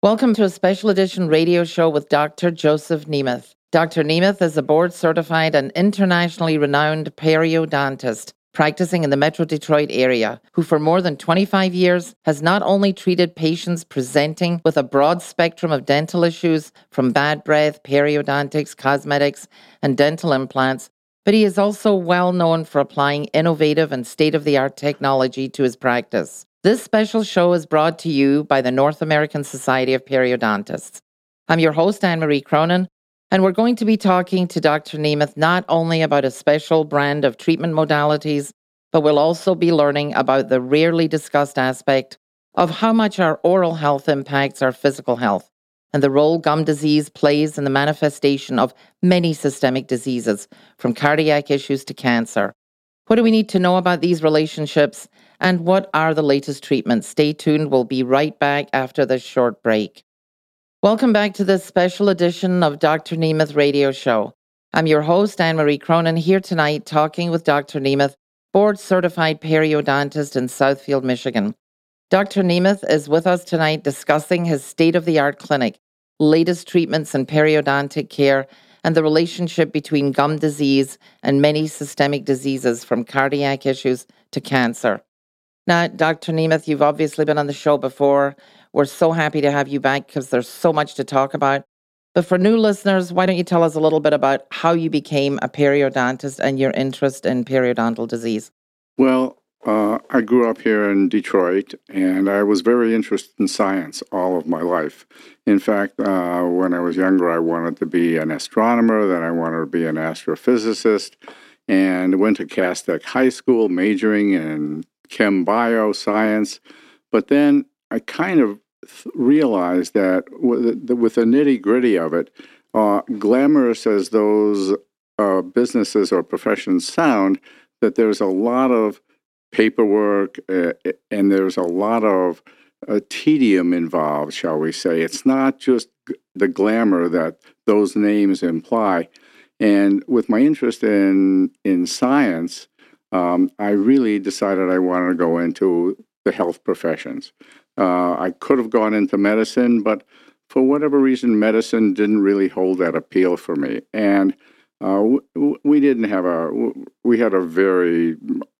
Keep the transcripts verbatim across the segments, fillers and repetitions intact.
Welcome to a special edition radio show with Doctor Joseph Nemeth. Doctor Nemeth is a board-certified and internationally renowned periodontist practicing in the Metro Detroit area, who for more than twenty-five years has not only treated patients presenting with a broad spectrum of dental issues from bad breath, periodontics, cosmetics, and dental implants, but he is also well known for applying innovative and state-of-the-art technology to his practice. This special show is brought to you by the North American Society of Periodontists. I'm your host, Anne-Marie Cronin, and we're going to be talking to Doctor Nemeth not only about a special brand of treatment modalities, but we'll also be learning about the rarely discussed aspect of how much our oral health impacts our physical health and the role gum disease plays in the manifestation of many systemic diseases, from cardiac issues to cancer. What do we need to know about these relationships, and what are the latest treatments? Stay tuned. We'll be right back after this short break. Welcome back to this special edition of Doctor Nemeth Radio Show. I'm your host, Anne-Marie Cronin, here tonight talking with Doctor Nemeth, board-certified periodontist in Southfield, Michigan. Doctor Nemeth is with us tonight discussing his state-of-the-art clinic, latest treatments in periodontic care, and the relationship between gum disease and many systemic diseases, from cardiac issues to cancer. Now, Doctor Nemeth, you've obviously been on the show before. We're so happy to have you back because there's so much to talk about. But for new listeners, why don't you tell us a little bit about how you became a periodontist and your interest in periodontal disease? Well, uh, I grew up here in Detroit, and I was very interested in science all of my life. In fact, uh, when I was younger, I wanted to be an astronomer, then I wanted to be an astrophysicist, and went to Castech High School majoring in chem bio science. But then I kind of th- realized that with the, with the nitty-gritty of it, uh, glamorous as those uh, businesses or professions sound, that there's a lot of paperwork, uh, and there's a lot of uh, tedium involved, shall we say. It's not just g- the glamour that those names imply. And with my interest in in science, um, I really decided I wanted to go into the health professions. Uh, I could have gone into medicine, but for whatever reason, medicine didn't really hold that appeal for me. And uh, w- we didn't have a, we had a very,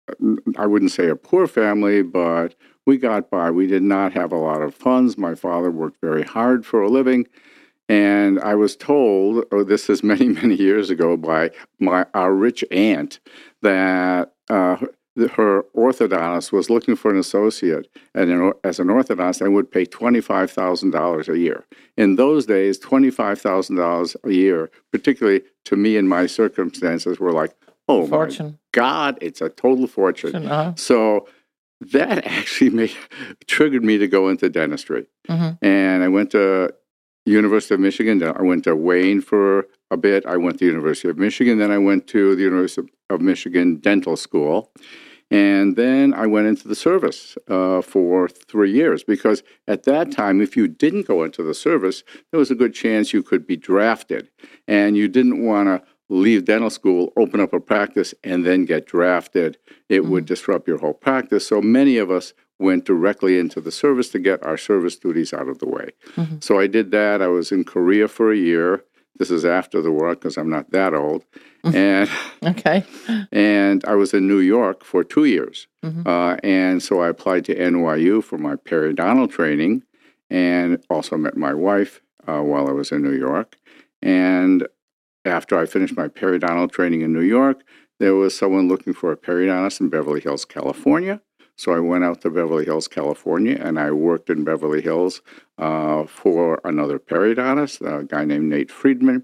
I wouldn't say a poor family, but we got by. We did not have a lot of funds. My father worked very hard for a living. And I was told, oh, this is many, many years ago, by my our rich aunt, that uh, her orthodontist was looking for an associate, and as an orthodontist, I would pay twenty-five thousand dollars a year. In those days, twenty-five thousand dollars a year, particularly to me in my circumstances, were like, oh Fortune. my God, it's a total fortune. Uh-huh. So that actually made, triggered me to go into dentistry. Mm-hmm. And I went to University of Michigan. I went to Wayne for a bit. I went to University of Michigan. Then I went to the University of Michigan Dental School. And then I went into the service uh, for three years because at that time, if you didn't go into the service, there was a good chance you could be drafted. And you didn't want to leave dental school, open up a practice, and then get drafted. It mm-hmm. would disrupt your whole practice. So many of us went directly into the service to get our service duties out of the way. Mm-hmm. So I did that. I was in Korea for a year. This is after the war because I'm not that old. And okay. And I was in New York for two years. Mm-hmm. Uh, and so I applied to N Y U for my periodontal training, and also met my wife uh, while I was in New York. And after I finished my periodontal training in New York, there was someone looking for a periodontist in Beverly Hills, California. So I went out to Beverly Hills, California, and I worked in Beverly Hills uh, for another periodontist, a guy named Nate Friedman.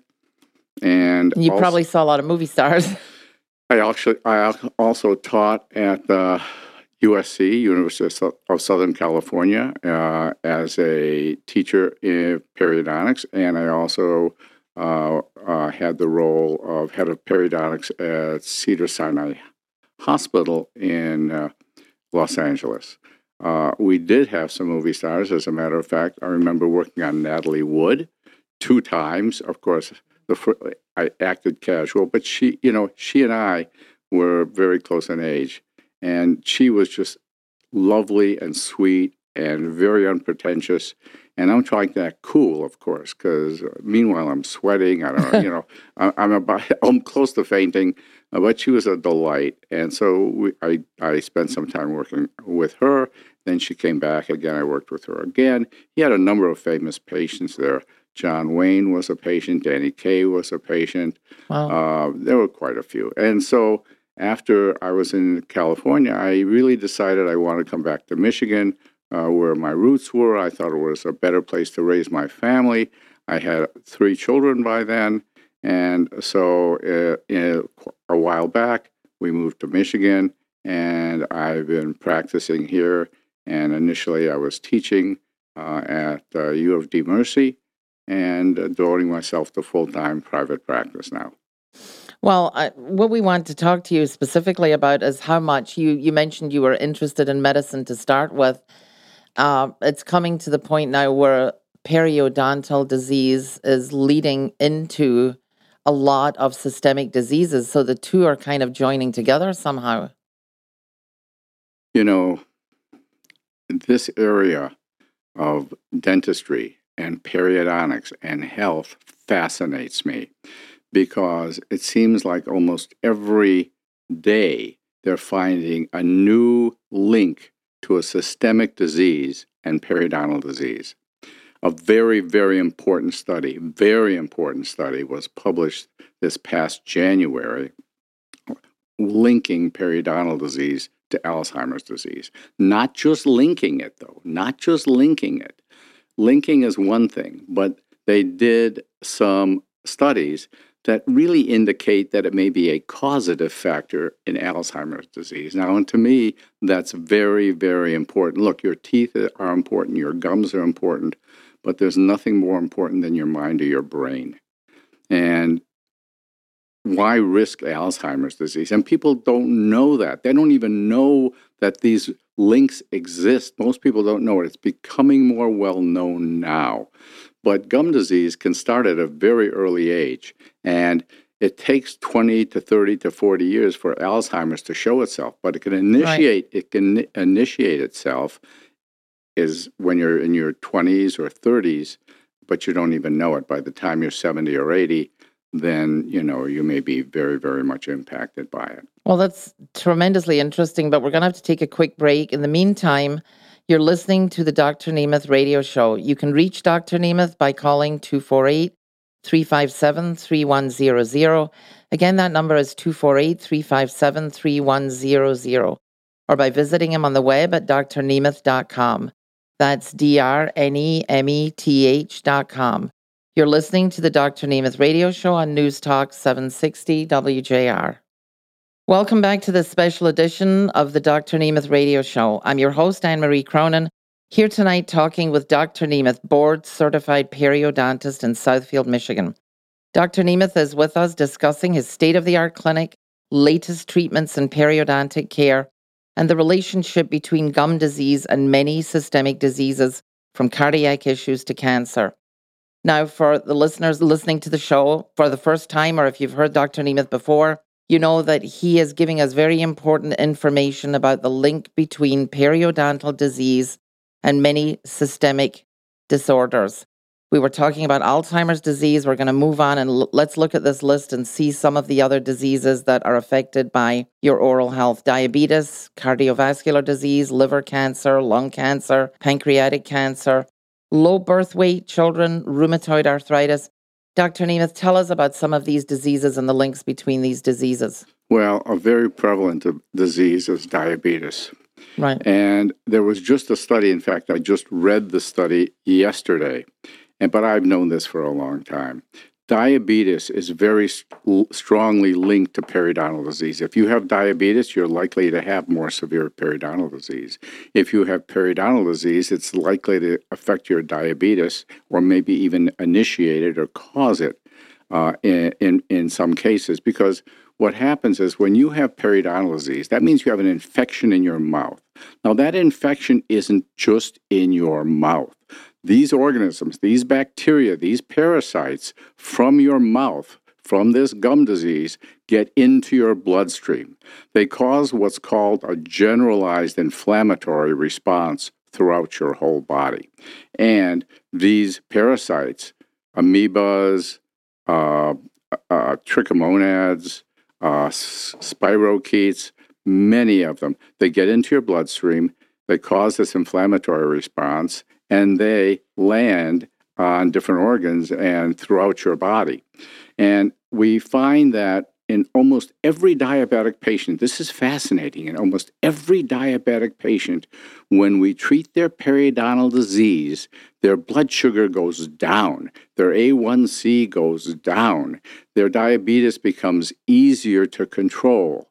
And you also, probably saw a lot of movie stars. I actually I also taught at uh, U S C, University of Southern California, uh, as a teacher in periodontics, and I also uh, uh, had the role of head of periodontics at Cedars-Sinai Hospital in uh, Los Angeles. Uh, we did have some movie stars, as a matter of fact. I remember working on Natalie Wood two times. Of course, the fir- I acted casual, but she, you know, she and I were very close in age, and she was just lovely and sweet and very unpretentious. And I'm trying to act cool, of course, because uh, meanwhile I'm sweating. I don't know, you know, I, I'm about, I'm close to fainting. Uh, but she was a delight, and so we, I I spent some time working with her. Then she came back again. I worked with her again. He had a number of famous patients there. John Wayne was a patient. Danny Kaye was a patient. Wow. Uh, there were quite a few. And so after I was in California, I really decided I wanted to come back to Michigan, uh, where my roots were. I thought it was a better place to raise my family. I had three children by then. And so uh, in a, a while back, we moved to Michigan, and I've been practicing here. And initially, I was teaching uh, at uh, U of D Mercy, and uh, devoting myself to full-time private practice now. Well, I, what we want to talk to you specifically about is how much you, you mentioned you were interested in medicine to start with. Uh, it's coming to the point now where periodontal disease is leading into a lot of systemic diseases. So the two are kind of joining together somehow. You know, this area of dentistry and periodontics and health fascinates me, because it seems like almost every day they're finding a new link to a systemic disease and periodontal disease. A very, very important study, very important study was published this past January linking periodontal disease to Alzheimer's disease. Not just linking it, though, not just linking it. Linking is one thing, but they did some studies that really indicate that it may be a causative factor in Alzheimer's disease. Now, and to me, that's very, very important. Look, your teeth are important, your gums are important, but there's nothing more important than your mind or your brain. And why risk Alzheimer's disease? And people don't know that. They don't even know that these links exist. Most people don't know it. It's becoming more well known now. But gum disease can start at a very early age, and it takes twenty to thirty to forty years for Alzheimer's to show itself. But it can initiate. Right. It can initiate itself is when you're in your twenties or thirties, but you don't even know it. By the time you're seventy or eighty, then, you know, you may be very, very much impacted by it. Well, that's tremendously interesting, but we're going to have to take a quick break. In the meantime, you're listening to the Doctor Nemeth radio show. You can reach Doctor Nemeth by calling two four eight, three five seven, three one zero zero. Again, that number is two four eight, three five seven, three one zero zero. Or by visiting him on the web at d r nemeth dot com. That's D R N E M E T H dot com. You're listening to the Doctor Nemeth radio show on News Talk seven sixty W J R. Welcome back to this special edition of the Doctor Nemeth radio show. I'm your host, Anne-Marie Cronin, here tonight talking with Doctor Nemeth, board-certified periodontist in Southfield, Michigan. Doctor Nemeth is with us discussing his state-of-the-art clinic, latest treatments in periodontic care, and the relationship between gum disease and many systemic diseases, from cardiac issues to cancer. Now, for the listeners listening to the show for the first time, or if you've heard Doctor Nemeth before, you know that he is giving us very important information about the link between periodontal disease and many systemic disorders. We were talking about Alzheimer's disease. We're going to move on and l- let's look at this list and see some of the other diseases that are affected by your oral health. Diabetes, cardiovascular disease, liver cancer, lung cancer, pancreatic cancer, low birth weight children, rheumatoid arthritis. Doctor Nemeth, tell us about some of these diseases and the links between these diseases. Well, a very prevalent disease is diabetes. Right. And there was just a study, in fact, I just read the study yesterday, and but I've known this for a long time. Diabetes is very st- strongly linked to periodontal disease. If you have diabetes, you're likely to have more severe periodontal disease. If you have periodontal disease, it's likely to affect your diabetes or maybe even initiate it or cause it uh, in, in, in some cases. Because what happens is when you have periodontal disease, that means you have an infection in your mouth. Now, that infection isn't just in your mouth. These organisms, these bacteria, these parasites from your mouth, from this gum disease, get into your bloodstream. They cause what's called a generalized inflammatory response throughout your whole body. And these parasites, amoebas, uh, uh, trichomonads, uh, spirochetes, many of them, they get into your bloodstream, they cause this inflammatory response, and they land on different organs and throughout your body. And we find that in almost every diabetic patient, this is fascinating, in almost every diabetic patient, when we treat their periodontal disease, their blood sugar goes down, their A one C goes down, their diabetes becomes easier to control.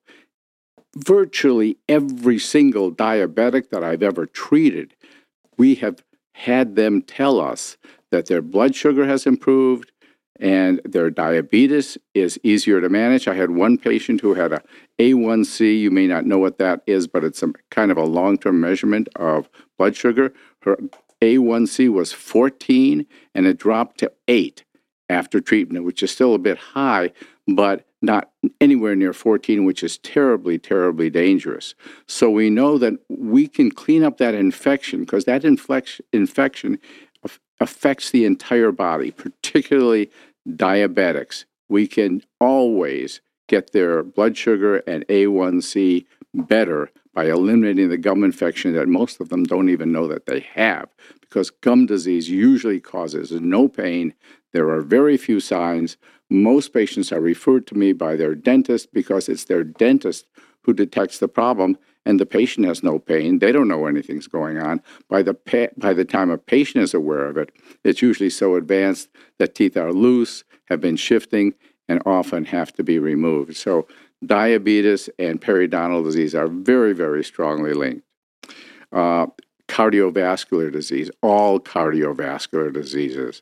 Virtually every single diabetic that I've ever treated, we have had them tell us that their blood sugar has improved, and their diabetes is easier to manage. I had one patient who had a A one C. You may not know what that is, but it's a kind of a long-term measurement of blood sugar. Her A one C was fourteen, and it dropped to eight after treatment, which is still a bit high, but not anywhere near fourteen, which is terribly, terribly dangerous. So we know that we can clean up that infection, because that inflex- infection affects the entire body, particularly diabetics. We can always get their blood sugar and A one C better by eliminating the gum infection that most of them don't even know that they have, because gum disease usually causes no pain. There are very few signs. Most patients are referred to me by their dentist because it's their dentist who detects the problem, and the patient has no pain. They don't know anything's going on. By the pa- by the time a patient is aware of it, it's usually so advanced that teeth are loose, have been shifting, and often have to be removed. So diabetes and periodontal disease are very, very strongly linked. Uh, cardiovascular disease, all cardiovascular diseases,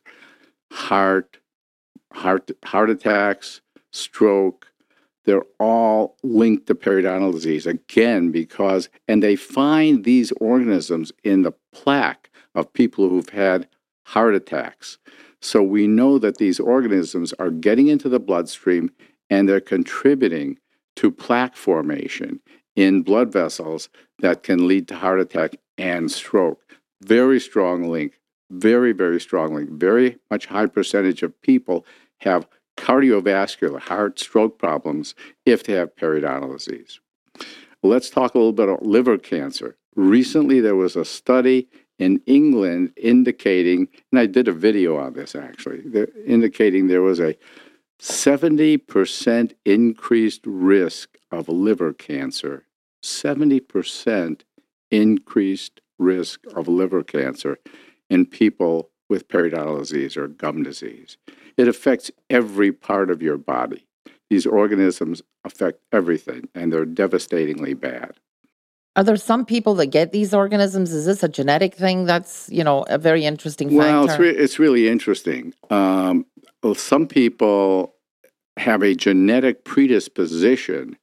heart, heart, heart attacks, stroke, they're all linked to periodontal disease, again, because, and they find these organisms in the plaque of people who've had heart attacks. So we know that these organisms are getting into the bloodstream and they're contributing to plaque formation in blood vessels that can lead to heart attack and stroke. Very strong link, very, very strong link. Very much high percentage of people have cardiovascular heart stroke problems if they have periodontal disease. Let's talk a little bit about liver cancer. Recently, there was a study in England indicating, and I did a video on this actually, indicating there was a seventy percent increased risk of liver cancer. seventy percent increased risk of liver cancer in people with periodontal disease or gum disease. It affects every part of your body. These organisms affect everything, and they're devastatingly bad. Are there some people that get these organisms? Is this a genetic thing? That's, you know, a very interesting factor. Well, it's, re- it's really interesting. Um, well, some people have a genetic predisposition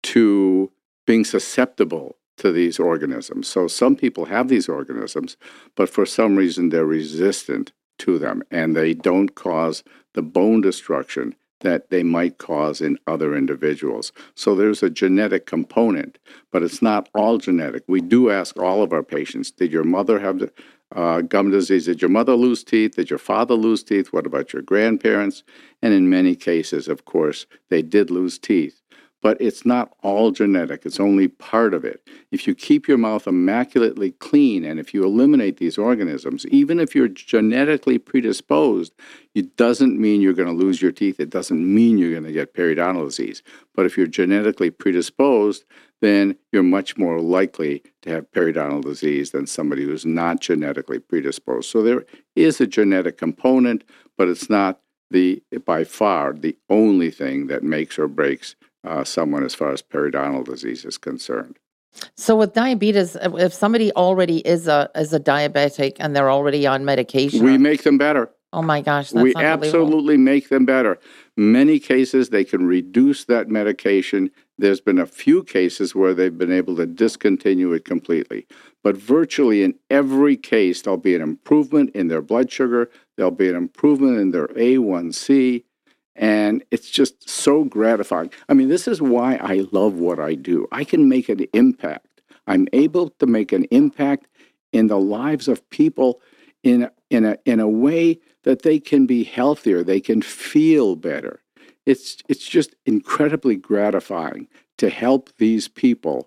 to being susceptible to these organisms. So some people have these organisms, but for some reason they're resistant to them, and they don't cause the bone destruction that they might cause in other individuals. So there's a genetic component, but it's not all genetic. We do ask all of our patients, did your mother have uh, gum disease? Did your mother lose teeth? Did your father lose teeth? What about your grandparents? And in many cases, of course, they did lose teeth. But it's not all genetic. It's only part of it. If you keep your mouth immaculately clean and if you eliminate these organisms, even if you're genetically predisposed, it doesn't mean you're going to lose your teeth. It doesn't mean you're going to get periodontal disease. But if you're genetically predisposed, then you're much more likely to have periodontal disease than somebody who's not genetically predisposed. So there is a genetic component, but it's not the by far the only thing that makes or breaks Uh, someone as far as periodontal disease is concerned. So with diabetes, if somebody already is a is a diabetic and they're already on medication, we make them better. Oh my gosh, that's we absolutely make them better. Many cases they can reduce that medication. There's been a few cases where they've been able to discontinue it completely. But virtually in every case, there'll be an improvement in their blood sugar. There'll be an improvement in their A one C. And it's just so gratifying. I mean, this is why I love what I do. I can make an impact. I'm able to make an impact in the lives of people in in a in a way that they can be healthier, they can feel better. It's it's just incredibly gratifying to help these people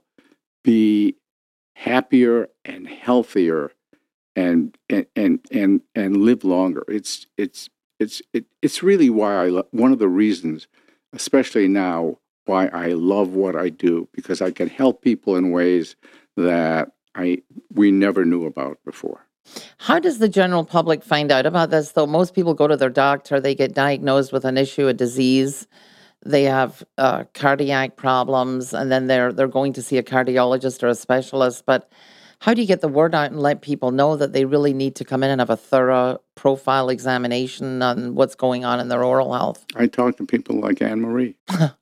be happier and healthier and and and and, and live longer. It's it's it's it, it's really why I lo- one of the reasons, especially now, why I love what I do, because I can help people in ways that I we never knew about before. How does the general public find out about this, though? Most people go to their doctor, they get diagnosed with an issue, a disease, they have uh, cardiac problems, and then they're they're going to see a cardiologist or a specialist. But how do you get the word out and let people know that they really need to come in and have a thorough profile examination on what's going on in their oral health? I talk to people like Anne Marie.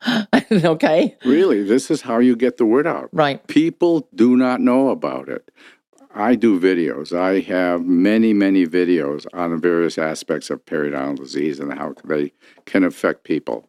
Okay. Really, this is how you get the word out. Right. People do not know about it. I do videos. I have many, many videos on the various aspects of periodontal disease and how they can affect people.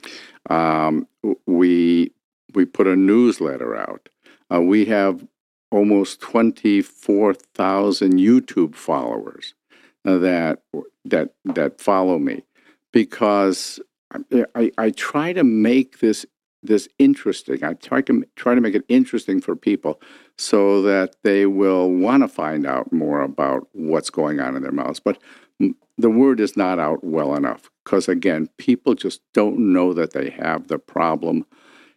Um, we we put a newsletter out. Uh, we have almost twenty-four thousand YouTube followers uh, that that that follow me, because I, I, I try to make this this interesting. I try to try to make it interesting for people so that they will want to find out more about what's going on in their mouths. But the word is not out well enough because, again, people just don't know that they have the problem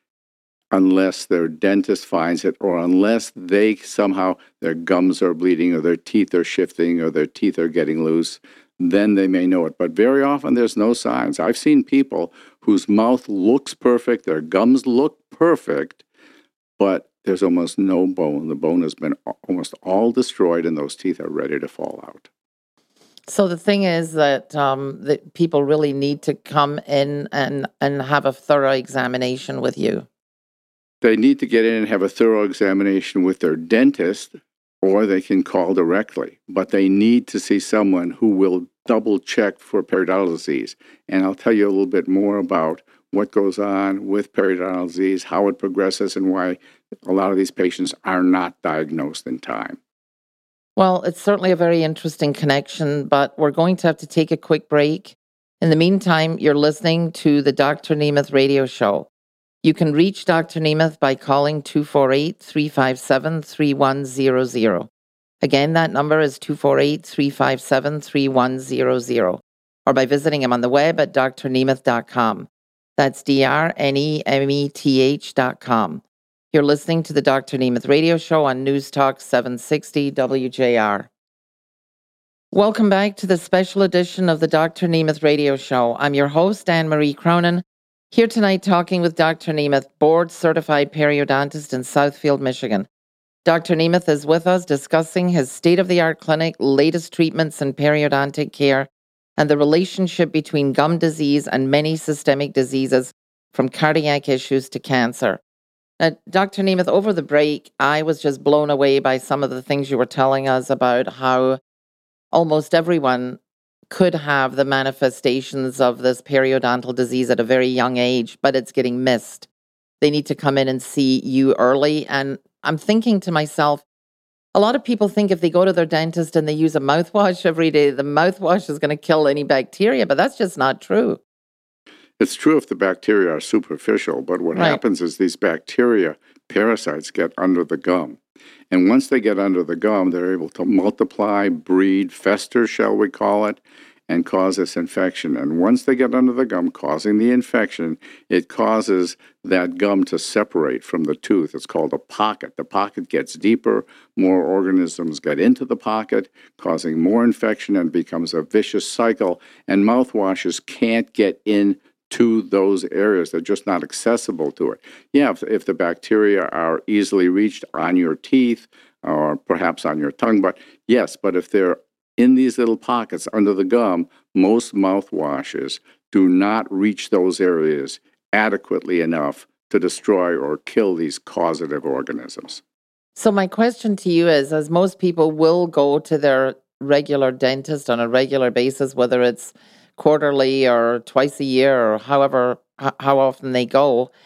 unless their dentist finds it, or unless they somehow, their gums are bleeding or their teeth are shifting or their teeth are getting loose. Then they may know it. But very often there's no signs. I've seen people whose mouth looks perfect, their gums look perfect, but there's almost no bone. The bone has been almost all destroyed and those teeth are ready to fall out. So the thing is that, um, that people really need to come in and, and have a thorough examination with you. They need to get in and have a thorough examination with their dentist, or they can call directly. But they need to see someone who will double check for periodontal disease. And I'll tell you a little bit more about what goes on with periodontal disease, how it progresses, and why a lot of these patients are not diagnosed in time. Well, it's certainly a very interesting connection, but we're going to have to take a quick break. In the meantime, you're listening to the Doctor Nemeth radio show. You can reach Doctor Nemeth by calling two four eight, three five seven, three one zero zero. Again, that number is two four eight, three five seven, three one zero zero, or by visiting him on the web at d r nemeth dot com. That's D R N E M E T H dot com. You're listening to the Doctor Nemeth radio show on News Talk seven sixty W J R. Welcome back to the special edition of the Doctor Nemeth radio show. I'm your host, Anne Marie Cronin, here tonight talking with Doctor Nemeth, board-certified periodontist in Southfield, Michigan. Doctor Nemeth is with us discussing his state-of-the-art clinic, latest treatments in periodontic care, and the relationship between gum disease and many systemic diseases, from cardiac issues to cancer. Now, Doctor Nemeth, over the break, I was just blown away by some of the things you were telling us about how almost everyone could have the manifestations of this periodontal disease at a very young age, but it's getting missed. They need to come in and see you early. And I'm thinking to myself, a lot of people think if they go to their dentist and they use a mouthwash every day, the mouthwash is going to kill any bacteria, but that's just not true. It's true if the bacteria are superficial, but what Right. happens is these bacteria, parasites, get under the gum. And once they get under the gum, they're able to multiply, breed, fester, shall we call it, and cause this infection. And once they get under the gum, causing the infection, it causes that gum to separate from the tooth. It's called a pocket. The pocket gets deeper, more organisms get into the pocket, causing more infection, and becomes a vicious cycle. And mouthwashes can't get in to those areas. They're just not accessible to it. Yeah, if, if the bacteria are easily reached on your teeth or perhaps on your tongue, but yes, but if they're in these little pockets under the gum, most mouthwashes do not reach those areas adequately enough to destroy or kill these causative organisms. So my question to you is, as most people will go to their regular dentist on a regular basis, whether it's quarterly or twice a year or however, h- how often they go,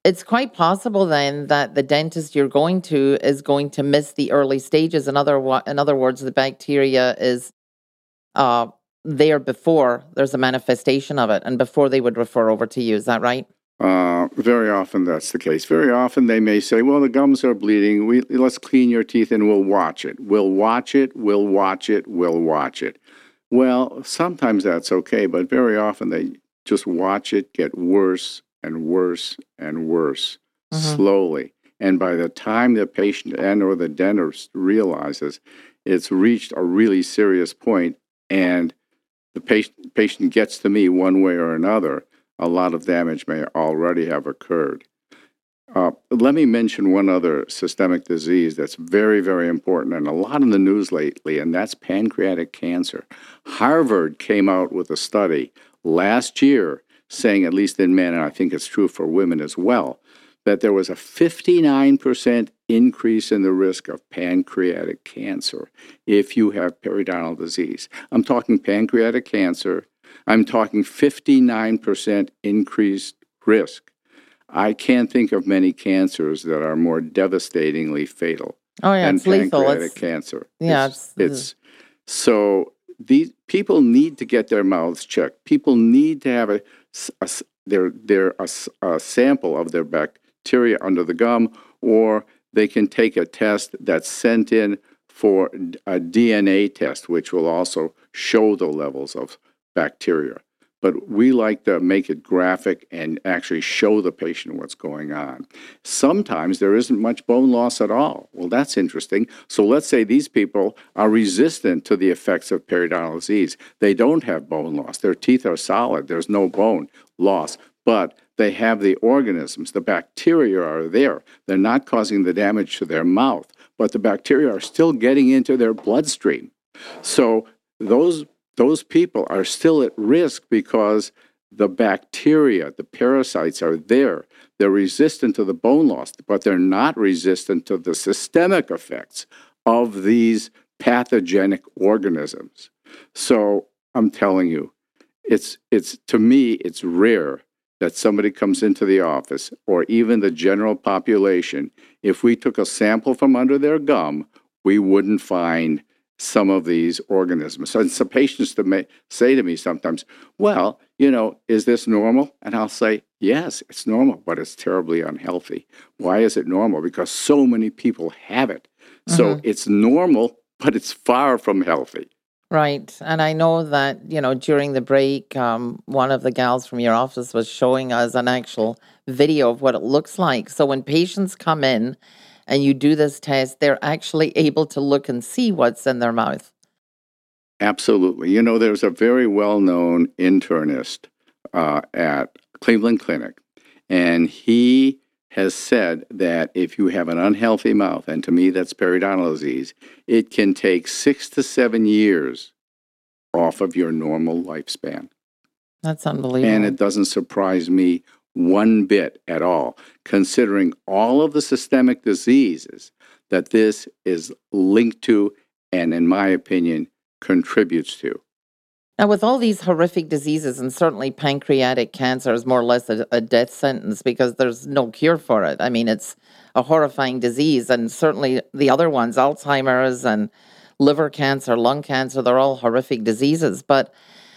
it's quite possible then that the dentist you're going to is going to miss the early stages. In other, wo- in other words, the bacteria is uh, there before there's a manifestation of it and before they would refer over to you. Is that right? Uh, very often that's the case. Very often they may say, well, the gums are bleeding. We, let's clean your teeth and we'll watch it. We'll watch it, we'll watch it, we'll watch it. Well, sometimes that's okay, but very often they just watch it get worse and worse and worse Mm-hmm. slowly. And by the time the patient and or the dentist realizes it's reached a really serious point and the patient, patient gets to me one way or another, a lot of damage may already have occurred. Uh, let me mention one other systemic disease that's very, very important and a lot in the news lately, and that's pancreatic cancer. Harvard came out with a study last year saying, at least in men, and I think it's true for women as well, that there was a fifty-nine percent increase in the risk of pancreatic cancer if you have periodontal disease. I'm talking pancreatic cancer. I'm talking fifty-nine percent increased risk. I can't think of many cancers that are more devastatingly fatal Oh yeah, than it's lethal. pancreatic It's cancer. yeah, It's, it's, it's so these people need to get their mouths checked. People need to have a, a their their a, a sample of their bacteria under the gum, or they can take a test that's sent in for a D N A test, which will also show the levels of bacteria. But we like to make it graphic and actually show the patient what's going on. Sometimes there isn't much bone loss at all. Well, that's interesting. So let's say these people are resistant to the effects of periodontal disease. They don't have bone loss. Their teeth are solid. There's no bone loss. But they have the organisms. The bacteria are there. They're not causing the damage to their mouth, but the bacteria are still getting into their bloodstream. So those Those people are still at risk because the bacteria, the parasites are there. They're resistant to the bone loss, but they're not resistant to the systemic effects of these pathogenic organisms. So I'm telling you, it's it's to me, it's rare that somebody comes into the office or even the general population, if we took a sample from under their gum, we wouldn't find some of these organisms. So some patients to may, say to me sometimes, well, you know, is this normal? And I'll say, yes, it's normal, but it's terribly unhealthy. Why is it normal? Because so many people have it. Mm-hmm. So it's normal, but it's far from healthy. Right. And I know that, you know, during the break, um, one of the gals from your office was showing us an actual video of what it looks like. So when patients come in, and you do this test, they're actually able to look and see what's in their mouth. Absolutely. You know, there's a very well-known internist uh, at Cleveland Clinic, and he has said that if you have an unhealthy mouth, and to me that's periodontal disease, it can take six to seven years off of your normal lifespan. That's unbelievable. And it doesn't surprise me one bit at all, considering all of the systemic diseases that this is linked to and, in my opinion, contributes to. Now, with all these horrific diseases, and certainly pancreatic cancer is more or less a, a death sentence because there's no cure for it. I mean, it's a horrifying disease, and certainly the other ones, Alzheimer's and liver cancer, lung cancer, they're all horrific diseases. But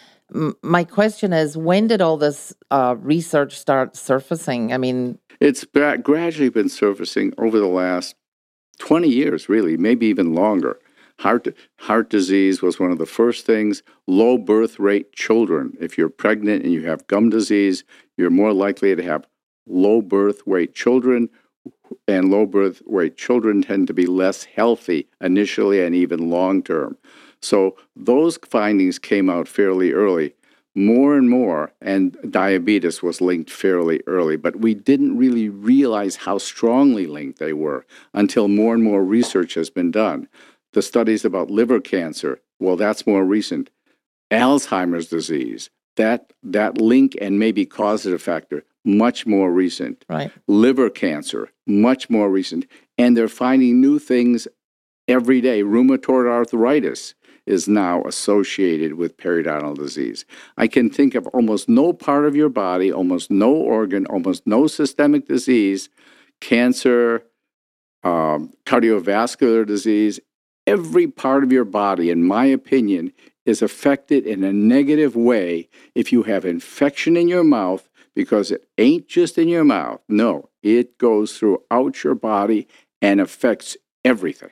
my question is, when did all this uh, research start surfacing? I mean, it's gra- gradually been surfacing over the last twenty years, really, maybe even longer. Heart, heart disease was one of the first things. Low birth rate children. If you're pregnant and you have gum disease, you're more likely to have low birth weight children, and low birth weight children tend to be less healthy initially and even long term. So those findings came out fairly early, more and more, and diabetes was linked fairly early, but we didn't really realize how strongly linked they were until more and more research has been done. The studies about liver cancer, well, that's more recent. Alzheimer's disease, that that link and maybe causative factor, much more recent. Right. Liver cancer, much more recent. And they're finding new things every day. Rheumatoid arthritis is now associated with periodontal disease. I can think of almost no part of your body, almost no organ, almost no systemic disease, cancer, um, cardiovascular disease. Every part of your body, in my opinion, is affected in a negative way if you have infection in your mouth, because it ain't just in your mouth. No, it goes throughout your body and affects everything.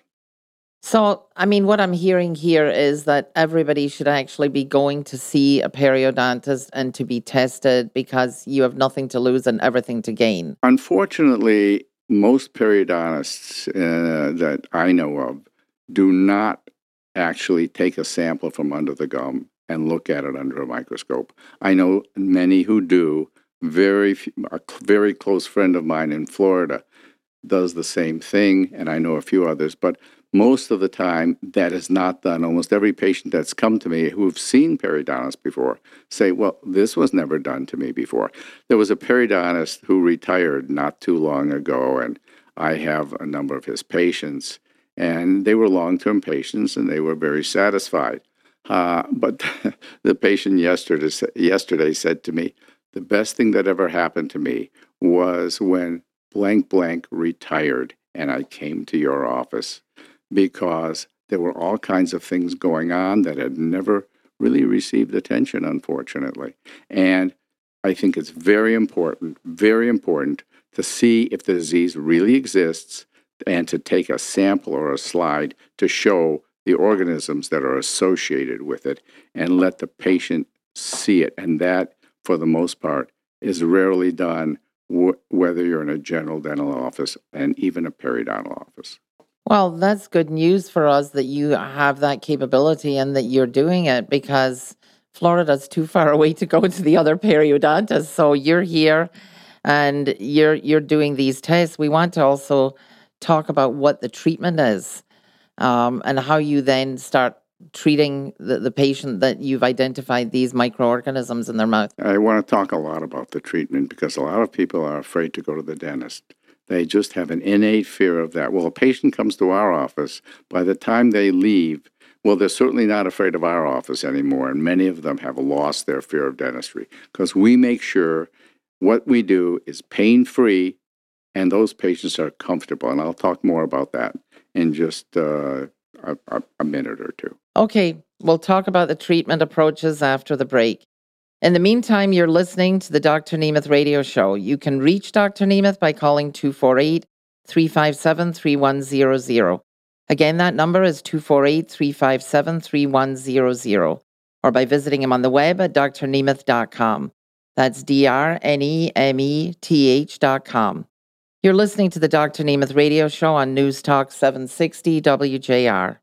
So, I mean, what I'm hearing here is that everybody should actually be going to see a periodontist and to be tested, because you have nothing to lose and everything to gain. Unfortunately, most periodontists uh, that I know of do not actually take a sample from under the gum and look at it under a microscope. I know many who do. Very, a very close friend of mine in Florida does the same thing, and I know a few others, but most of the time that is not done. Almost every patient that's come to me who've seen periodontists before say, well, this was never done to me before. There was a periodontist who retired not too long ago, and I have a number of his patients, and they were long-term patients, and they were very satisfied. Uh, but the patient yesterday, yesterday said to me, the best thing that ever happened to me was when blank blank retired and I came to your office, because there were all kinds of things going on that had never really received attention, unfortunately. And I think it's very important, very important to see if the disease really exists and to take a sample or a slide to show the organisms that are associated with it and let the patient see it. And that, for the most part, is rarely done, w- whether you're in a general dental office and even a periodontal office. Well, that's good news for us that you have that capability and that you're doing it, because Florida's too far away to go to the other periodontists. So you're here and you're you're doing these tests. We want to also talk about what the treatment is, um, and how you then start treating the, the patient that you've identified these microorganisms in their mouth. I want to talk a lot about the treatment, because a lot of people are afraid to go to the dentist. They just have an innate fear of that. Well, a patient comes to our office, by the time they leave, well, they're certainly not afraid of our office anymore, and many of them have lost their fear of dentistry, because we make sure what we do is pain-free and those patients are comfortable. And I'll talk more about that in just uh, a, a, a minute or two. Okay, we'll talk about the treatment approaches after the break. In the meantime, you're listening to the Doctor Nemeth radio show. You can reach Doctor Nemeth by calling two four eight, three five seven, three one zero zero. Again, that number is two four eight, three five seven, three one zero zero, or by visiting him on the web at d r nemeth dot com. That's D R N E M E T H dot com. You're listening to the Doctor Nemeth radio show on News Talk seven sixty W J R.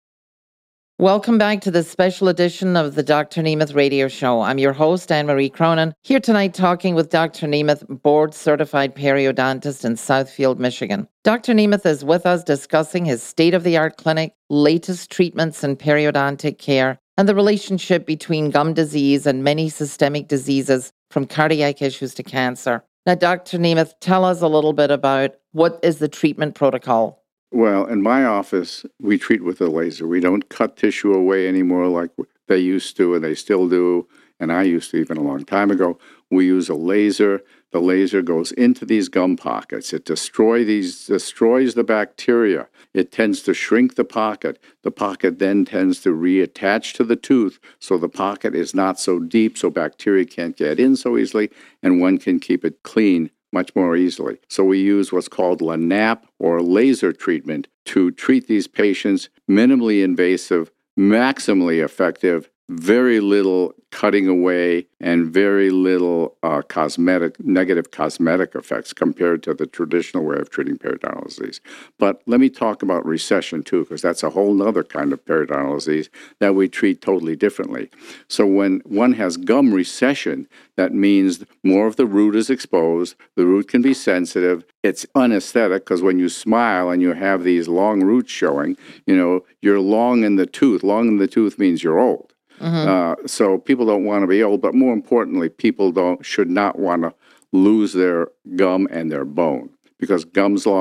Welcome back to this special edition of the Doctor Nemeth radio show. I'm your host, Anne-Marie Cronin, here tonight talking with Doctor Nemeth, board-certified periodontist in Southfield, Michigan. Doctor Nemeth is with us discussing his state-of-the-art clinic, latest treatments in periodontic care, and the relationship between gum disease and many systemic diseases, from cardiac issues to cancer. Now, Doctor Nemeth, tell us a little bit about what is the treatment protocol. Well, in my office, we treat with a laser. We don't cut tissue away anymore like they used to, and they still do, and I used to even a long time ago. We use a laser. The laser goes into these gum pockets. It destroy these, destroys the bacteria. It tends to shrink the pocket. The pocket then tends to reattach to the tooth, so the pocket is not so deep, so bacteria can't get in so easily, and one can keep it clean much more easily. So we use what's called L A N A P, or laser treatment, to treat these patients. Minimally invasive, maximally effective, very little cutting away, and very little uh, cosmetic, negative cosmetic effects compared to the traditional way of treating periodontal disease. But let me talk about recession too, because that's a whole other kind of periodontal disease that we treat totally differently. So when one has gum recession, that means more of the root is exposed, the root can be sensitive, it's unaesthetic, because when you smile and you have these long roots showing, you know, you're long in the tooth. Long in the tooth means you're old. Mm-hmm. Uh, so people don't want to be old, but more importantly, people don't should not want to lose their gum and their bone, because gum's lost,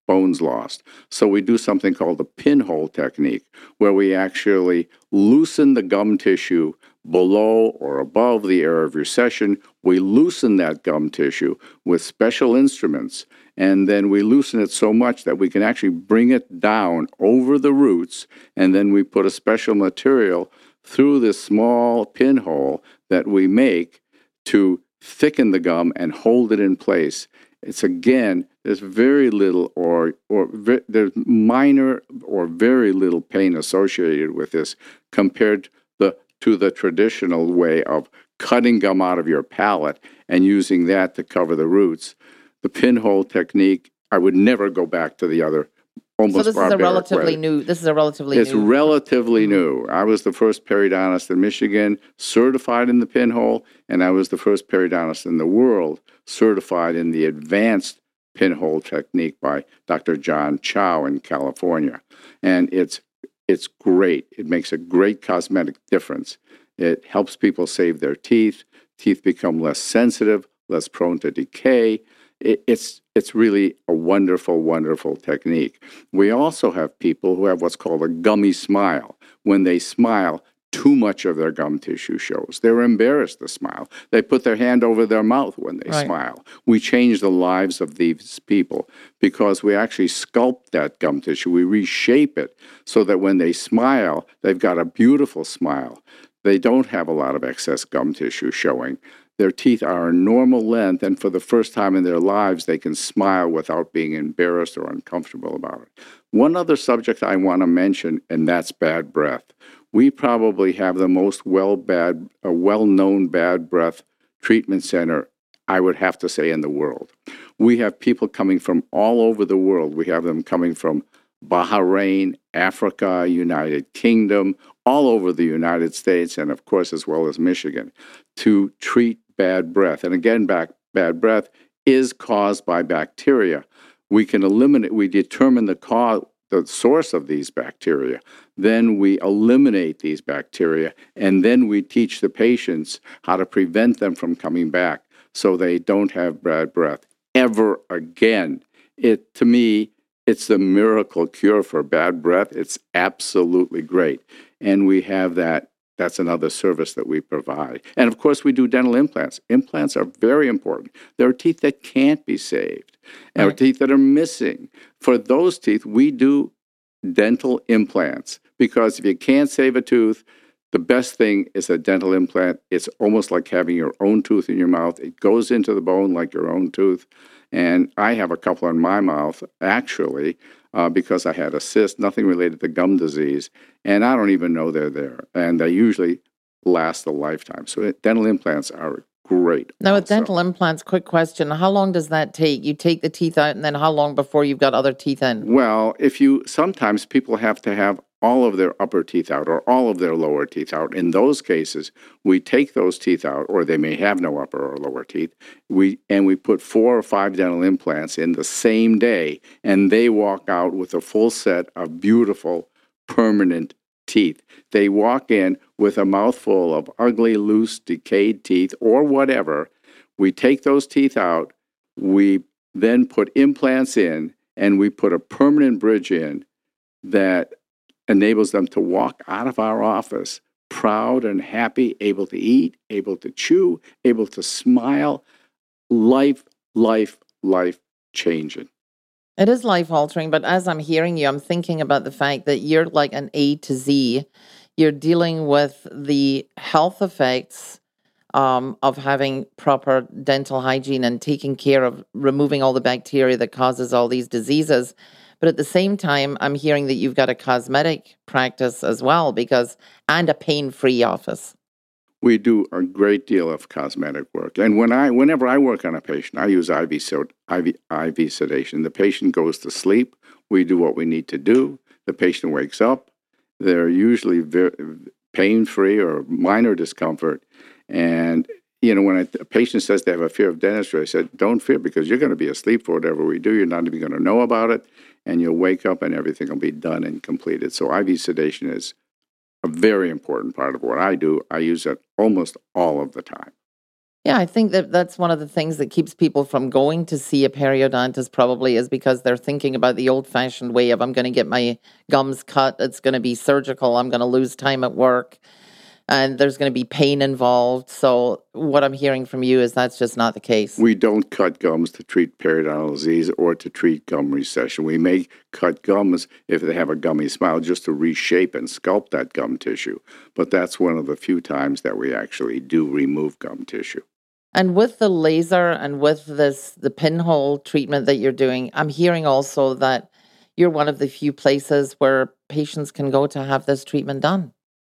bones lost. So we do something called the pinhole technique, where we actually loosen the gum tissue below or above the area of recession. We loosen that gum tissue with special instruments, and then we loosen it so much that we can actually bring it down over the roots, and then we put a special material through this small pinhole that we make to thicken the gum and hold it in place. It's again, there's very little or or ve- there's minor or very little pain associated with this compared the, to the traditional way of cutting gum out of your palate and using that to cover the roots. The pinhole technique, I would never go back to the other almost So this is a relatively way. new. This is a relatively It's new. relatively new. I was the first periodontist in Michigan certified in the pinhole, and I was the first periodontist in the world certified in the advanced pinhole technique by Doctor John Chow in California. And it's it's great. It makes a great cosmetic difference. It helps people save their teeth. Teeth become less sensitive, less prone to decay. It, it's it's really a wonderful, wonderful technique. We also have people who have what's called a gummy smile. When they smile, too much of their gum tissue shows. They're embarrassed to smile. They put their hand over their mouth when they Right. smile. We change the lives of these people because we actually sculpt that gum tissue. We reshape it so that when they smile, they've got a beautiful smile. They don't have a lot of excess gum tissue showing. Their teeth are a normal length, and for the first time in their lives, they can smile without being embarrassed or uncomfortable about it. One other subject I want to mention, and that's bad breath. We probably have the most well bad, a well-known bad breath treatment center, I would have to say, in the world. We have people coming from all over the world. We have them coming from Bahrain, Africa, United Kingdom, all over the United States, and of course, as well as Michigan, to treat bad breath. And again, back, bad breath is caused by bacteria. We can eliminate, we determine the cause, the source of these bacteria. Then we eliminate these bacteria, and then we teach the patients how to prevent them from coming back so they don't have bad breath ever again. It, to me, it's the miracle cure for bad breath. It's absolutely great. And we have that. That's another service that we provide. And of course, we do dental implants. Implants are very important. There are teeth that can't be saved. And there are teeth that are missing. For those teeth, we do dental implants because if you can't save a tooth, the best thing is a dental implant. It's almost like having your own tooth in your mouth. It goes into the bone like your own tooth. And I have a couple in my mouth, actually, uh, because I had a cyst, nothing related to gum disease, and I don't even know they're there. And they usually last a lifetime. So dental implants are great. Now, with also. dental implants, quick question. How long does that take? You take the teeth out, and then how long before you've got other teeth in? Well, if you, sometimes people have to have all of their upper teeth out or all of their lower teeth out. In those cases, we take those teeth out, or they may have no upper or lower teeth, we and we put four or five dental implants in the same day, and they walk out with a full set of beautiful, permanent teeth. They walk in with a mouthful of ugly, loose, decayed teeth or whatever. We take those teeth out, we then put implants in, and we put a permanent bridge in that enables them to walk out of our office proud and happy, able to eat, able to chew, able to smile. Life, life, life changing. It is life altering, but as I'm hearing you, I'm thinking about the fact that you're like an A to Z. You're dealing with the health effects um, of having proper dental hygiene and taking care of removing all the bacteria that causes all these diseases. But at the same time, I'm hearing that you've got a cosmetic practice as well, because and a pain-free office. We do a great deal of cosmetic work. And when I, whenever I work on a patient, I use I V, so, I V, I V sedation. The patient goes to sleep. We do what we need to do. The patient wakes up. They're usually very pain-free or minor discomfort. And, you know, when a, a patient says they have a fear of dentistry, I said, don't fear, because you're going to be asleep for whatever we do. You're not even going to know about it. And you'll wake up and everything will be done and completed. So I V sedation is a very important part of what I do. I use it almost all of the time. Yeah, I think that that's one of the things that keeps people from going to see a periodontist probably is because they're thinking about the old-fashioned way of I'm going to get my gums cut, it's going to be surgical, I'm going to lose time at work, and there's going to be pain involved. So what I'm hearing from you is that's just not the case. We don't cut gums to treat periodontal disease or to treat gum recession. We may cut gums if they have a gummy smile just to reshape and sculpt that gum tissue. But that's one of the few times that we actually do remove gum tissue. And with the laser and with this, the pinhole treatment that you're doing, I'm hearing also that you're one of the few places where patients can go to have this treatment done.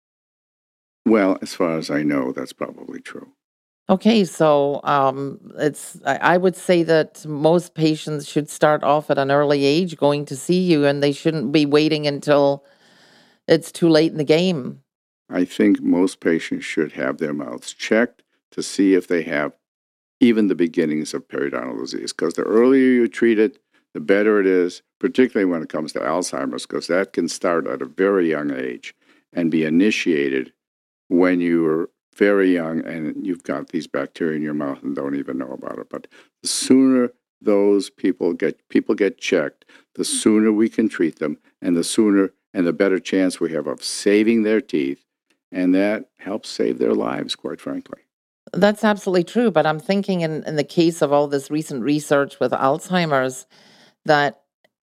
Well, as far as I know, that's probably true. Okay, so um, it's I, I would say that most patients should start off at an early age going to see you, and they shouldn't be waiting until it's too late in the game. I think most patients should have their mouths checked to see if they have even the beginnings of periodontal disease, because the earlier you treat it, the better it is, particularly when it comes to Alzheimer's, because that can start at a very young age and be initiated when you are very young and you've got these bacteria in your mouth and don't even know about it. But the sooner those people get people get checked, the sooner we can treat them, and the sooner and the better chance we have of saving their teeth, and that helps save their lives, quite frankly. That's absolutely true. But I'm thinking in, in the case of all this recent research with Alzheimer's, that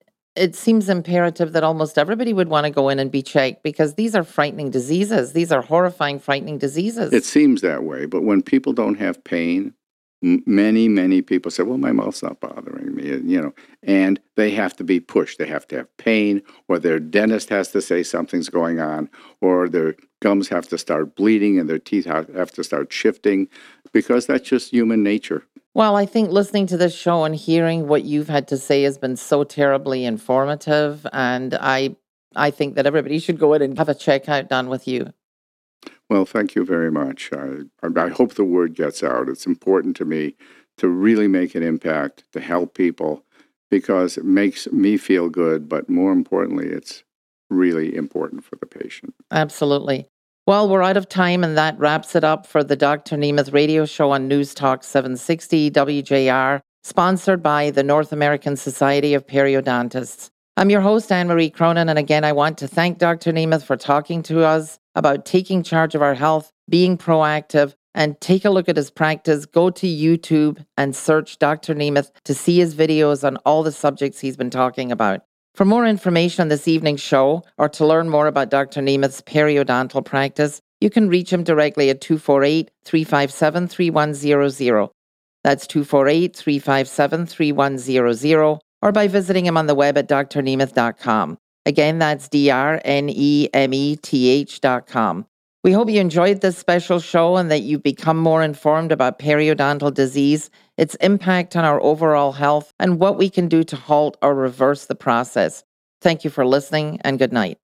it seems imperative that almost everybody would want to go in and be checked because these are frightening diseases. These are horrifying, frightening diseases. It seems that way. But when people don't have pain, m- many, many people say, well, my mouth's not bothering me, you know, and they have to be pushed. They have to have pain, or their dentist has to say something's going on, or their gums have to start bleeding and their teeth have have to start shifting, because that's just human nature. Well, I think listening to this show and hearing what you've had to say has been so terribly informative, and I I think that everybody should go in and have a checkout done with you. Well, thank you very much. I, I hope the word gets out. It's important to me to really make an impact, to help people, because it makes me feel good, but more importantly, it's really important for the patient. Absolutely. Well, we're out of time, and that wraps it up for the Doctor Nemeth radio show on News Talk seven sixty W J R, sponsored by the North American Society of Periodontists. I'm your host, Anne-Marie Cronin, and again, I want to thank Doctor Nemeth for talking to us about taking charge of our health, being proactive, and take a look at his practice. Go to YouTube and search Doctor Nemeth to see his videos on all the subjects he's been talking about. For more information on this evening's show, or to learn more about Doctor Nemeth's periodontal practice, you can reach him directly at two four eight, three five seven, three one zero zero. That's two four eight, three five seven, three one zero zero, or by visiting him on the web at d r nemeth dot com. Again, that's D R N E M E T H dot com. We hope you enjoyed this special show and that you've become more informed about periodontal disease, its impact on our overall health, and what we can do to halt or reverse the process. Thank you for listening, and good night.